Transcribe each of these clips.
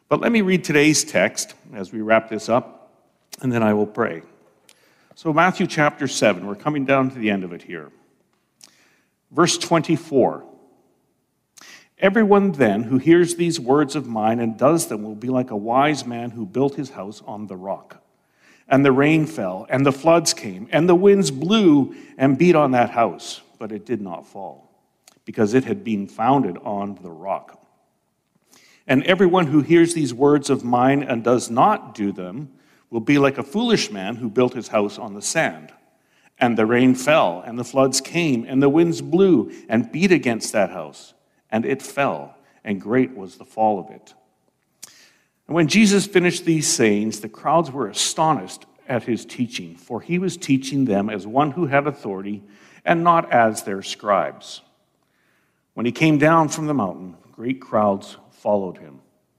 But let me read today's text as we wrap this up, and then I will pray. So Matthew chapter 7, we're coming down to the end of it here. Verse 24. Everyone then who hears these words of mine and does them will be like a wise man who built his house on the rock. And the rain fell, and the floods came, and the winds blew and beat on that house, but it did not fall, because it had been founded on the rock. And everyone who hears these words of mine and does not do them will be like a foolish man who built his house on the sand. And the rain fell, and the floods came, and the winds blew and beat against that house, and it fell, and great was the fall of it. And when Jesus finished these sayings, the crowds were astonished at his teaching, for he was teaching them as one who had authority, and not as their scribes. When he came down from the mountain, great crowds followed him.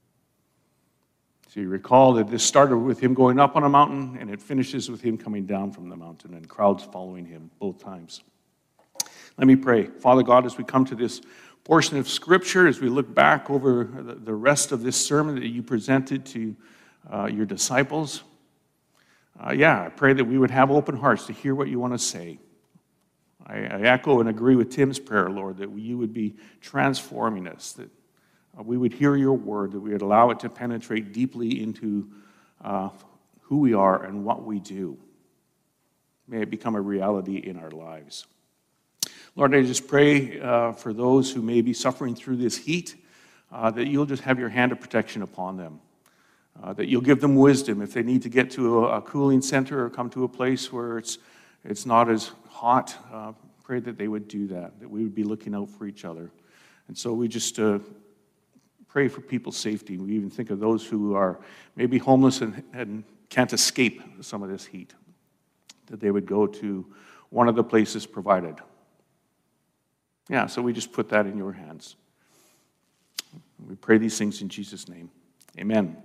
So you recall that this started with him going up on a mountain, and it finishes with him coming down from the mountain, and crowds following him both times. Let me pray. Father God, as we come to this portion of Scripture, as we look back over the rest of this sermon that you presented to your disciples, I pray that we would have open hearts to hear what you want to say. I echo and agree with Tim's prayer, Lord, that you would be transforming us, that we would hear your word, that we would allow it to penetrate deeply into who we are and what we do. May it become a reality in our lives. Lord, I just pray for those who may be suffering through this heat, that you'll just have your hand of protection upon them, that you'll give them wisdom if they need to get to a cooling center or come to a place where it's not as hot. Pray that they would do that we would be looking out for each other. And so we just pray for people's safety. We even think of those who are maybe homeless and can't escape some of this heat, that they would go to one of the places provided. So we just put that in your hands. We pray these things in Jesus' name. Amen.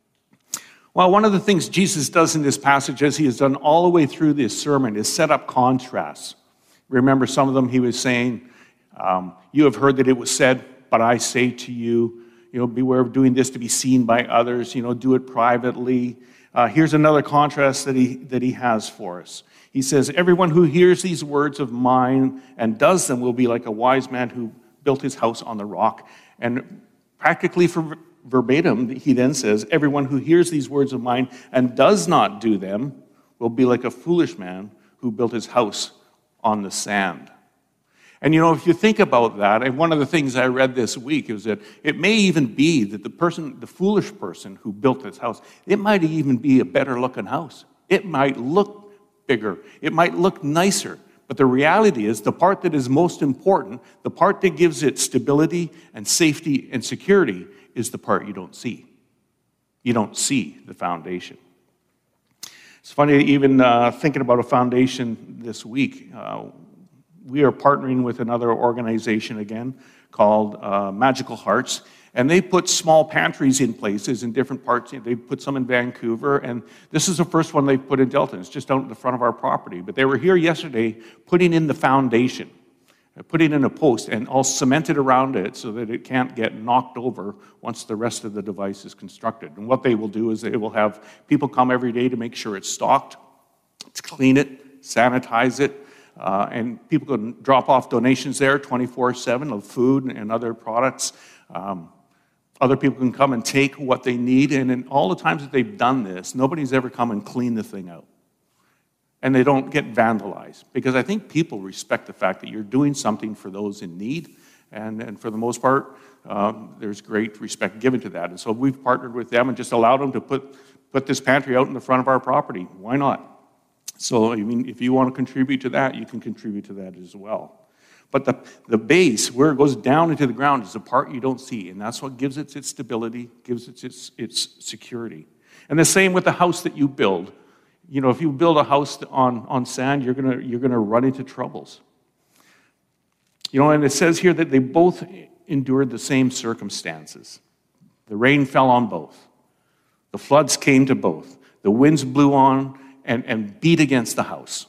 Well, one of the things Jesus does in this passage, as he has done all the way through this sermon, is set up contrasts. Remember, some of them he was saying, you have heard that it was said, but I say to you, beware of doing this to be seen by others, do it privately. Here's another contrast that he has for us. He says, everyone who hears these words of mine and does them will be like a wise man who built his house on the rock. And practically for verbatim, he then says, everyone who hears these words of mine and does not do them will be like a foolish man who built his house on the sand. And if you think about that, and one of the things I read this week is that it may even be that the foolish person who built this house, it might even be a better looking house. It might look bigger. It might look nicer. But the reality is the part that is most important, the part that gives it stability and safety and security, is the part you don't see. You don't see the foundation. It's funny, even thinking about a foundation this week, we are partnering with another organization again called Magical Hearts, and they put small pantries in places in different parts. They put some in Vancouver, and this is the first one they've put in Delton. It's just out in the front of our property. But they were here yesterday putting in the foundation, putting in a post, and all cemented around it so that it can't get knocked over once the rest of the device is constructed. And what they will do is they will have people come every day to make sure it's stocked, to clean it, sanitize it, and people can drop off donations there 24/7 of food and other products. Other people can come and take what they need, and in all the times that they've done this, nobody's ever come and cleaned the thing out. And they don't get vandalized, because I think people respect the fact that you're doing something for those in need, and for the most part, there's great respect given to that. And so we've partnered with them and just allowed them to put this pantry out in the front of our property. Why not? So, if you want to contribute to that, you can contribute to that as well. But the base, where it goes down into the ground, is the part you don't see, and that's what gives it its stability, gives it its security. And the same with the house that you build. If you build a house on sand, you're gonna run into troubles. And it says here that they both endured the same circumstances. The rain fell on both. The floods came to both. The winds blew on and beat against the house.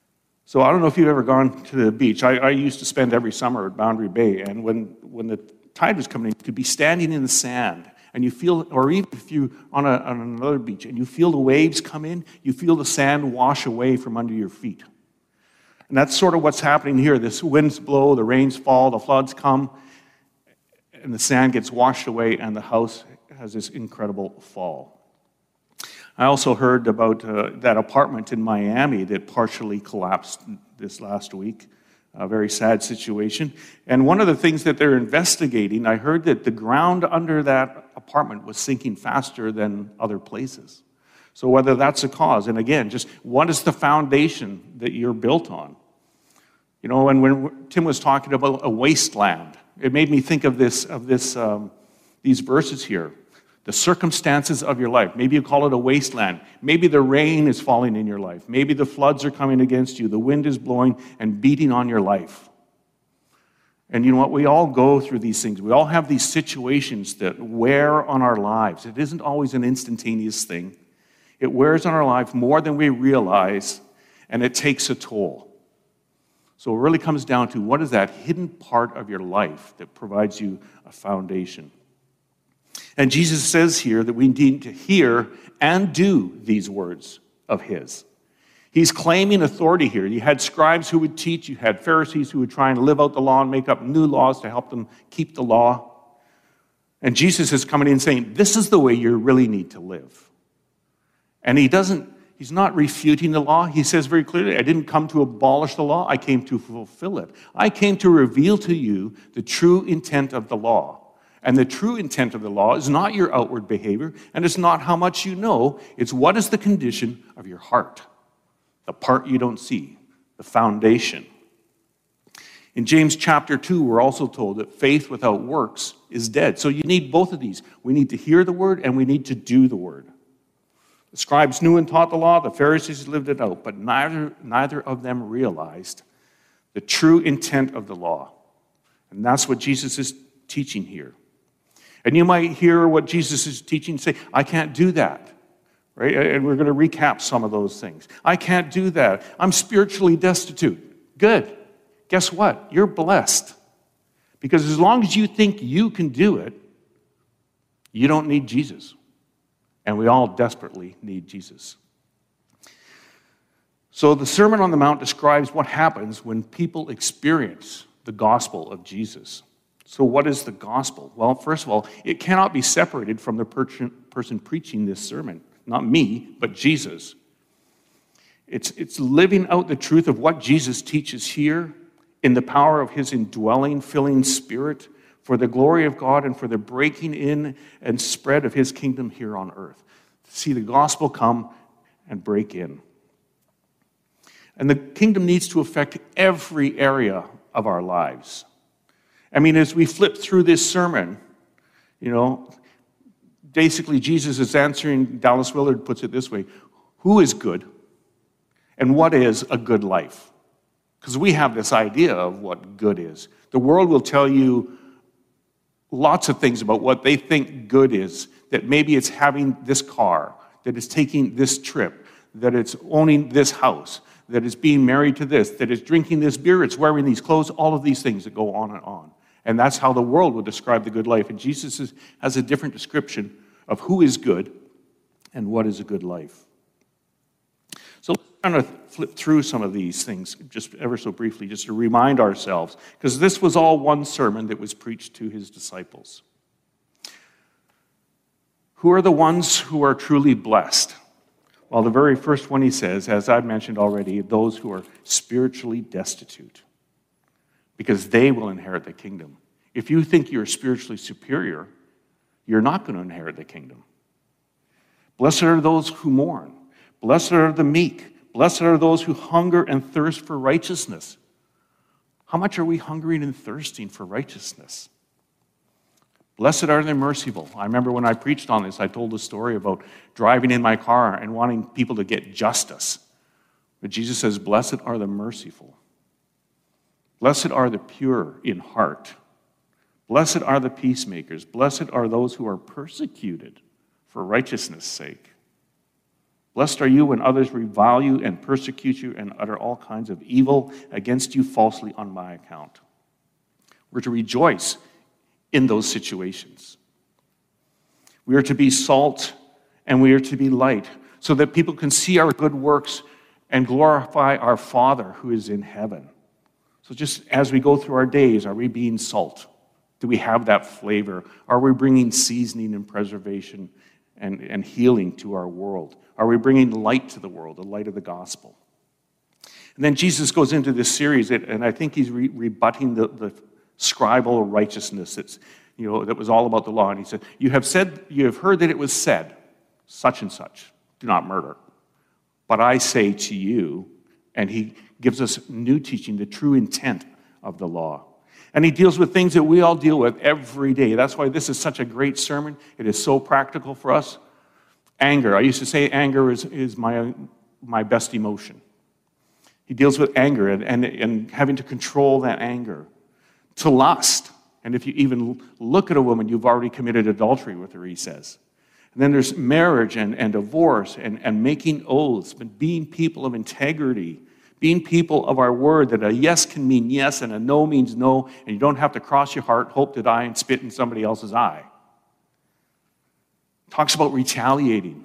So I don't know if you've ever gone to the beach. I used to spend every summer at Boundary Bay, and when the tide was coming in, you could be standing in the sand, and you feel, or even if you're on another beach, and you feel the waves come in, you feel the sand wash away from under your feet. And that's sort of what's happening here. This winds blow, the rains fall, the floods come, and the sand gets washed away, and the house has this incredible fall. I also heard about that apartment in Miami that partially collapsed this last week. A very sad situation. And one of the things that they're investigating, I heard that the ground under that apartment was sinking faster than other places. So whether that's a cause, and again, just what is the foundation that you're built on? You know, and when Tim was talking about a wasteland, it made me think of these verses here. The circumstances of your life. Maybe you call it a wasteland. Maybe the rain is falling in your life. Maybe the floods are coming against you. The wind is blowing and beating on your life. And you know what? We all go through these things. We all have these situations that wear on our lives. It isn't always an instantaneous thing. It wears on our life more than we realize, and it takes a toll. So it really comes down to, what is that hidden part of your life that provides you a foundation? And Jesus says here that we need to hear and do these words of his. He's claiming authority here. You had scribes who would teach. You had Pharisees who would try and live out the law and make up new laws to help them keep the law. And Jesus is coming in saying, this is the way you really need to live. And he's not refuting the law. He says very clearly, I didn't come to abolish the law. I came to fulfill it. I came to reveal to you the true intent of the law. And the true intent of the law is not your outward behavior, and it's not how much you know. It's what is the condition of your heart, the part you don't see, the foundation. In James chapter 2, we're also told that faith without works is dead. So you need both of these. We need to hear the word, and we need to do the word. The scribes knew and taught the law. The Pharisees lived it out, but neither of them realized the true intent of the law. And that's what Jesus is teaching here. And you might hear what Jesus is teaching and say, I can't do that, right? And we're going to recap some of those things. I can't do that. I'm spiritually destitute. Good. Guess what? You're blessed. Because as long as you think you can do it, you don't need Jesus. And we all desperately need Jesus. So the Sermon on the Mount describes what happens when people experience the gospel of Jesus. So what is the gospel? Well, first of all, it cannot be separated from the person preaching this sermon. Not me, but Jesus. It's living out the truth of what Jesus teaches here in the power of his indwelling, filling spirit for the glory of God and for the breaking in and spread of his kingdom here on earth. See the gospel come and break in. And the kingdom needs to affect every area of our lives. I mean, as we flip through this sermon, you know, basically Jesus is answering, Dallas Willard puts it this way, who is good and what is a good life? Because we have this idea of what good is. The world will tell you lots of things about what they think good is, that maybe it's having this car, that it's taking this trip, that it's owning this house, that it's being married to this, that it's drinking this beer, it's wearing these clothes, all of these things that go on and on. And that's how the world would describe the good life. And Jesus has a different description of who is good and what is a good life. So let's kind of flip through some of these things just ever so briefly, just to remind ourselves, because this was all one sermon that was preached to his disciples. Who are the ones who are truly blessed? Well, the very first one he says, as I've mentioned already, those who are spiritually destitute, because they will inherit the kingdom. If you think you're spiritually superior, you're not going to inherit the kingdom. Blessed are those who mourn. Blessed are the meek. Blessed are those who hunger and thirst for righteousness. How much are we hungering and thirsting for righteousness? Blessed are the merciful. I remember when I preached on this, I told a story about driving in my car and wanting people to get justice. But Jesus says, blessed are the merciful. Blessed are the pure in heart. Blessed are the peacemakers. Blessed are those who are persecuted for righteousness' sake. Blessed are you when others revile you and persecute you and utter all kinds of evil against you falsely on my account. We're to rejoice in those situations. We are to be salt and we are to be light so that people can see our good works and glorify our Father who is in heaven. So just as we go through our days, are we being salt? Do we have that flavor? Are we bringing seasoning and preservation and healing to our world? Are we bringing light to the world, the light of the gospel? And then Jesus goes into this series, and I think he's rebutting the scribal righteousness that was all about the law. And he said, you have heard that it was said, such and such, do not murder. But I say to you, and he gives us new teaching, the true intent of the law. And he deals with things that we all deal with every day. That's why this is such a great sermon. It is so practical for us. Anger. I used to say anger is my best emotion. He deals with anger and having to control that anger. To lust. And if you even look at a woman, you've already committed adultery with her, he says. And then there's marriage and divorce and making oaths, but being people of integrity, being people of our word, that a yes can mean yes and a no means no, and you don't have to cross your heart, hope to die, and spit in somebody else's eye. Talks about retaliating.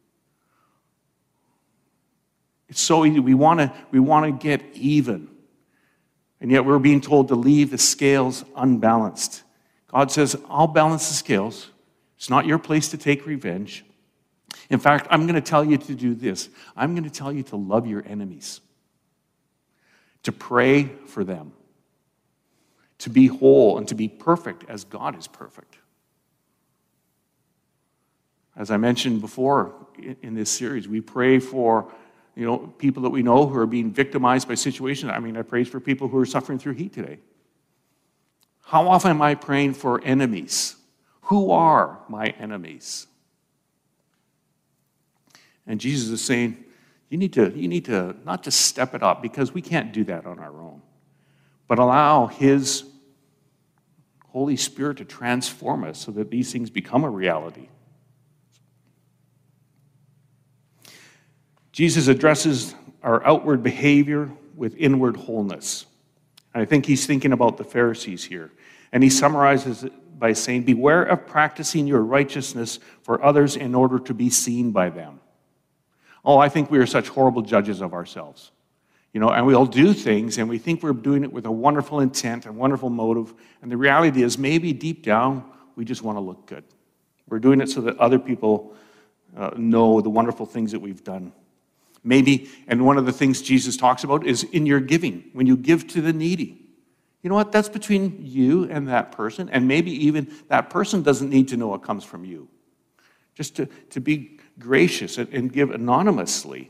It's so easy. We want to get even. And yet we're being told to leave the scales unbalanced. God says, I'll balance the scales. It's not your place to take revenge. In fact, I'm going to tell you to do this. I'm going to tell you to love your enemies, to pray for them, to be whole and to be perfect as God is perfect. As I mentioned before in this series, we pray for people that we know who are being victimized by situations. I prayed for people who are suffering through heat today. How often am I praying for enemies? Who are my enemies? And Jesus is saying, you need to not just step it up, because we can't do that on our own, but allow his Holy Spirit to transform us so that these things become a reality. Jesus addresses our outward behavior with inward wholeness. And I think he's thinking about the Pharisees here. And he summarizes it by saying, beware of practicing your righteousness for others in order to be seen by them. Oh, I think we are such horrible judges of ourselves. And we all do things, and we think we're doing it with a wonderful intent, a wonderful motive. And the reality is, maybe deep down, we just want to look good. We're doing it so that other people know the wonderful things that we've done. Maybe, and one of the things Jesus talks about is in your giving, when you give to the needy. You know what? That's between you and that person, and maybe even that person doesn't need to know it comes from you. Just to be gracious and give anonymously.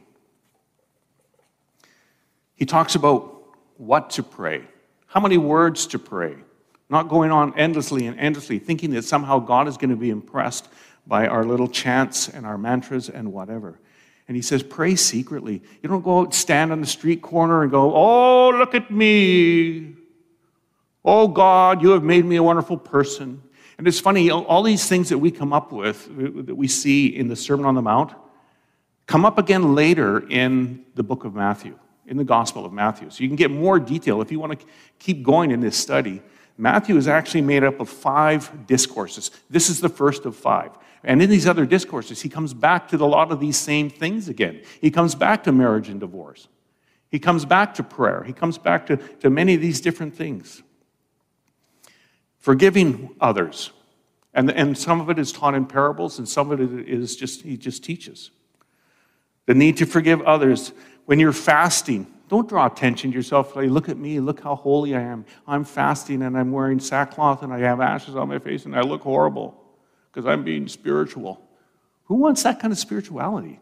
He talks about what to pray, how many words to pray, not going on endlessly and endlessly, thinking that somehow God is going to be impressed by our little chants and our mantras and whatever. And he says, pray secretly. You don't go out and stand on the street corner and go, oh, look at me. Oh, God, you have made me a wonderful person. And it's funny, all these things that we come up with, that we see in the Sermon on the Mount, come up again later in the book of Matthew, in the Gospel of Matthew. So you can get more detail if you want to keep going in this study. Matthew is actually made up of 5 discourses. This is the first of 5. And in these other discourses, he comes back to a lot of these same things again. He comes back to marriage and divorce. He comes back to prayer. He comes back to many of these different things. Forgiving others. And some of it is taught in parables, and some of it is he just teaches. The need to forgive others. When you're fasting, don't draw attention to yourself. Like, look at me, look how holy I am. I'm fasting and I'm wearing sackcloth and I have ashes on my face and I look horrible because I'm being spiritual. Who wants that kind of spirituality?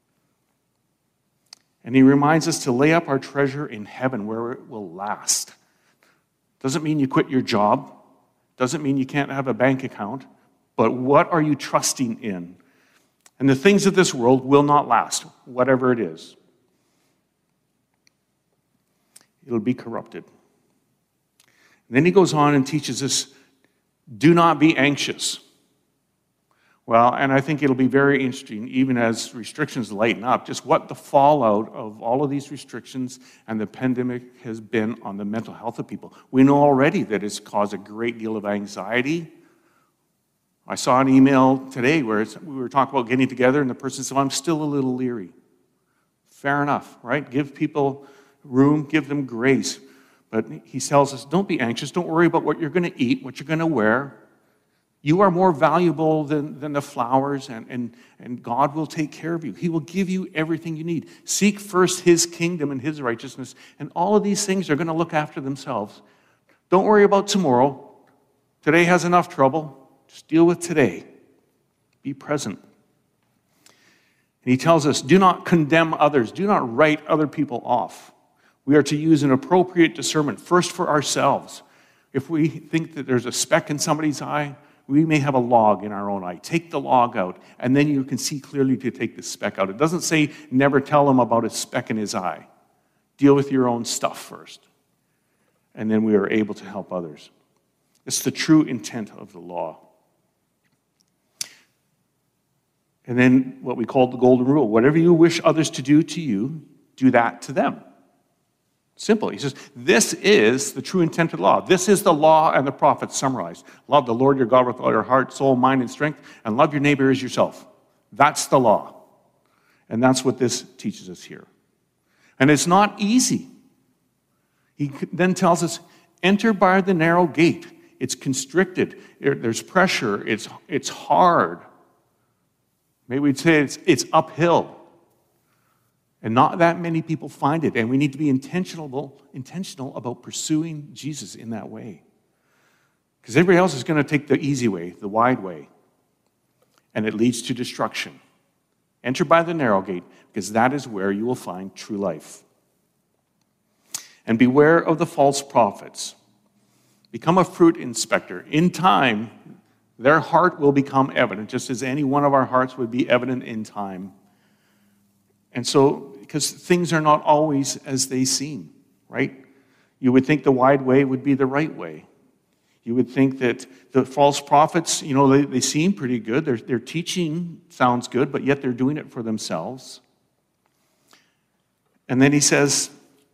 And he reminds us to lay up our treasure in heaven where it will last. Doesn't mean you quit your job. Doesn't mean you can't have a bank account. But what are you trusting in? And the things of this world will not last, whatever it is. It'll be corrupted. And then he goes on and teaches us, do not be anxious. Well, and I think it'll be very interesting, even as restrictions lighten up, just what the fallout of all of these restrictions and the pandemic has been on the mental health of people. We know already that it's caused a great deal of anxiety. I saw an email today where we were talking about getting together, and the person said, I'm still a little leery. Fair enough, right? Give people room, give them grace. But he tells us, don't be anxious, don't worry about what you're going to eat, what you're going to wear. You are more valuable than the flowers, and God will take care of you. He will give you everything you need. Seek first his kingdom and his righteousness, and all of these things are going to look after themselves. Don't worry about tomorrow. Today has enough trouble. Just deal with today. Be present. And he tells us, do not condemn others. Do not write other people off. We are to use an appropriate discernment, first for ourselves. If we think that there's a speck in somebody's eye, we may have a log in our own eye. Take the log out, and then you can see clearly to take the speck out. It doesn't say never tell him about a speck in his eye. Deal with your own stuff first, and then we are able to help others. It's the true intent of the law. And then what we call the golden rule. Whatever you wish others to do to you, do that to them. Simple. He says, this is the true intent of the law. This is the law and the prophets summarized. Love the Lord your God with all your heart, soul, mind, and strength, and love your neighbor as yourself. That's the law. And that's what this teaches us here. And it's not easy. He then tells us, enter by the narrow gate. It's constricted. There's pressure. It's hard. Maybe we'd say it's uphill. And not that many people find it. And we need to be intentional about pursuing Jesus in that way. Because everybody else is going to take the easy way, the wide way. And it leads to destruction. Enter by the narrow gate, because that is where you will find true life. And beware of the false prophets. Become a fruit inspector. In time, their heart will become evident, just as any one of our hearts would be evident in time. And so, because things are not always as they seem, right? You would think the wide way would be the right way. You would think that the false prophets, they seem pretty good. Their teaching sounds good, but yet they're doing it for themselves. And then he says,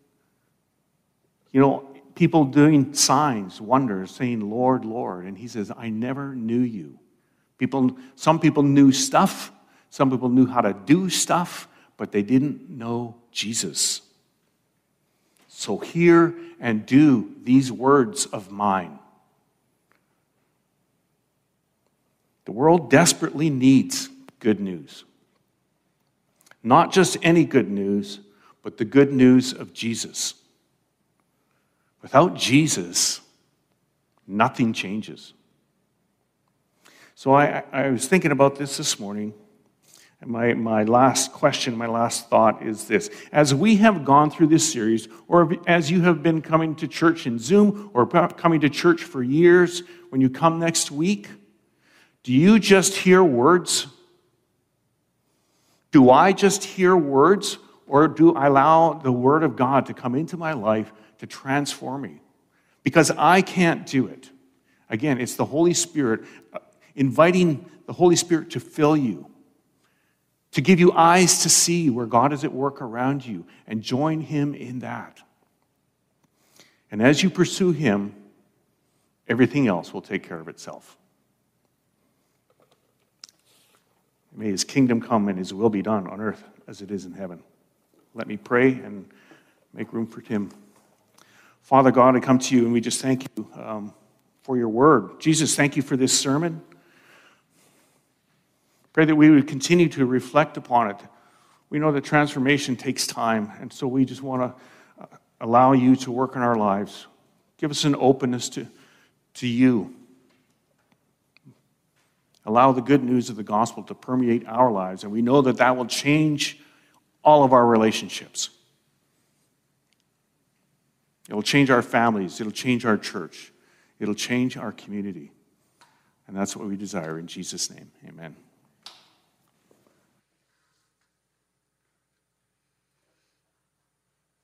people doing signs, wonders, saying, Lord, Lord. And he says, I never knew you. Some people knew stuff. Some people knew how to do stuff, but they didn't know Jesus. So hear and do these words of mine. The world desperately needs good news. Not just any good news, but the good news of Jesus. Without Jesus, nothing changes. So I was thinking about this morning. And my last question, my last thought is this. As we have gone through this series, or as you have been coming to church in Zoom, or coming to church for years, when you come next week, do you just hear words? Do I just hear words? Or do I allow the Word of God to come into my life to transform me? Because I can't do it. Again, it's the Holy Spirit, inviting the Holy Spirit to fill you, to give you eyes to see where God is at work around you, and join Him in that. And as you pursue Him, everything else will take care of itself. May His kingdom come and His will be done on earth as it is in heaven. Let me pray and make room for Tim. Father God, I come to you and we just thank you for your word. Jesus, thank you for this sermon. Pray that we would continue to reflect upon it. We know that transformation takes time, and so we just want to allow you to work in our lives. Give us an openness to you. Allow the good news of the gospel to permeate our lives, and we know that that will change all of our relationships. It will change our families. It'll change our church. It'll change our community. And that's what we desire in Jesus' name. Amen.